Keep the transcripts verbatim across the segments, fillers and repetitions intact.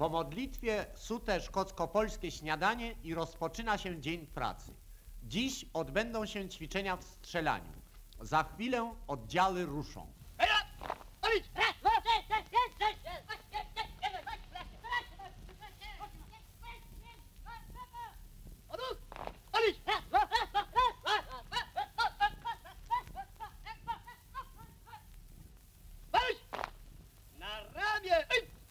Po modlitwie sute szkocko-polskie śniadanie i rozpoczyna się dzień pracy. Dziś odbędą się ćwiczenia w strzelaniu. Za chwilę oddziały ruszą. Na ramię!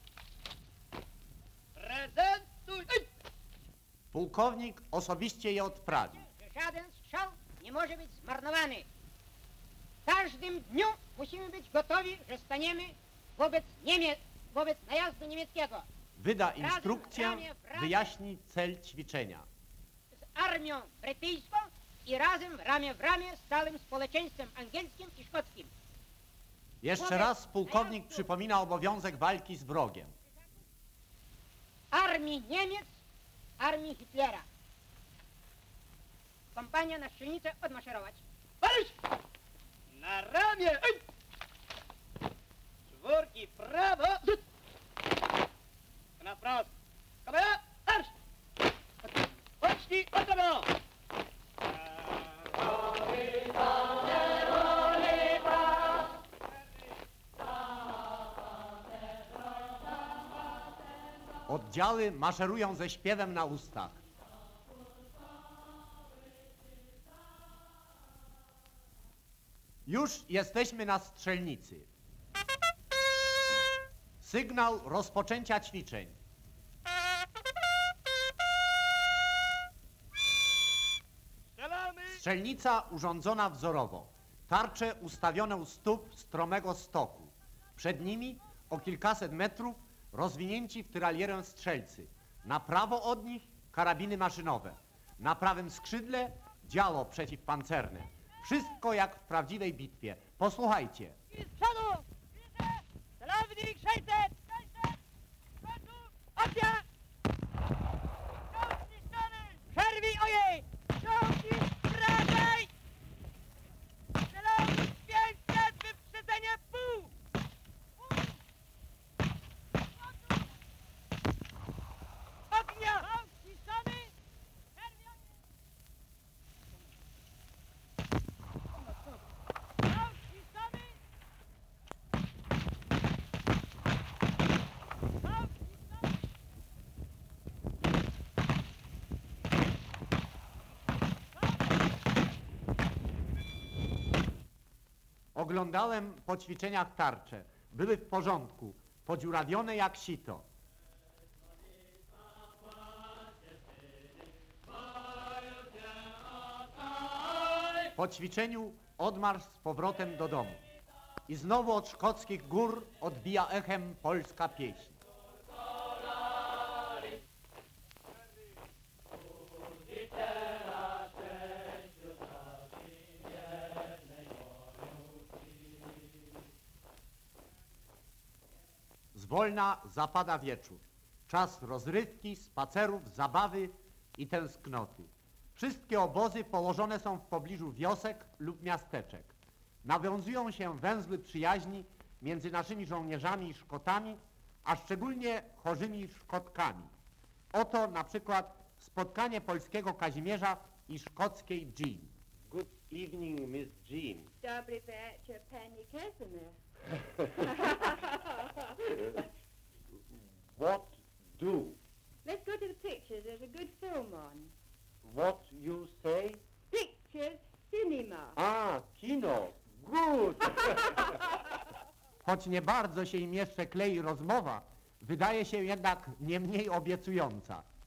Prezentuj! Pułkownik osobiście je odprawi. Żaden strzał nie może być zmarnowany. W każdym dniu musimy być gotowi, że staniemy wobec Niemiec, wobec najazdu niemieckiego. Wyda instrukcję, wyjaśni cel ćwiczenia. Z armią brytyjską i razem ramię w ramię z całym społeczeństwem angielskim i szkockim. Jeszcze raz pułkownik przypomina obowiązek walki z wrogiem. Armii Niemiec, armii Hitlera. Kompania na strzelnicę odmaszerować. Marsz! Na ramię! Czwórki prawo! Na wprost! Kamera! Marsz! Pocznij od tobą! Oddziały maszerują ze śpiewem na ustach. Już jesteśmy na strzelnicy. Sygnał rozpoczęcia ćwiczeń. Strzelnica urządzona wzorowo. Tarcze ustawione u stóp stromego stoku. Przed nimi o kilkaset metrów rozwinięci w tyralierę strzelcy. Na prawo od nich karabiny maszynowe. Na prawym skrzydle działo przeciwpancerne. Wszystko jak w prawdziwej bitwie. Posłuchajcie. I z przodu! Celownik sześćset! Gotów! Akcja! Czołg zniszczony! Przerwij ojej! Czołgi wracaj! Celownik pięćset! Wyprzedzenie pół! Gotów! Ognia! Czołg zniszczony! Przerwij ojej! Czołg zniszczony! Oglądałem po ćwiczeniach tarcze. Były w porządku, podziurawione jak sito. Po ćwiczeniu odmarsz z powrotem do domu. I znowu od szkockich gór odbija echem polska pieśń. Zwolna zapada wieczór. Czas rozrywki, spacerów, zabawy i tęsknoty. Wszystkie obozy położone są w pobliżu wiosek lub miasteczek. Nawiązują się węzły przyjaźni między naszymi żołnierzami i Szkotami, a szczególnie chorzymi Szkotkami. Oto na przykład spotkanie polskiego Kazimierza i szkockiej Jean. Good evening, Miss Jean. Dobry wieczór, Pani Casimir. What do? Let's go to the pictures. There's a good film on. What you say? Pictures, cinema. A, kino. Good. Choć nie bardzo się im jeszcze klei rozmowa, wydaje się jednak nie mniej obiecująca.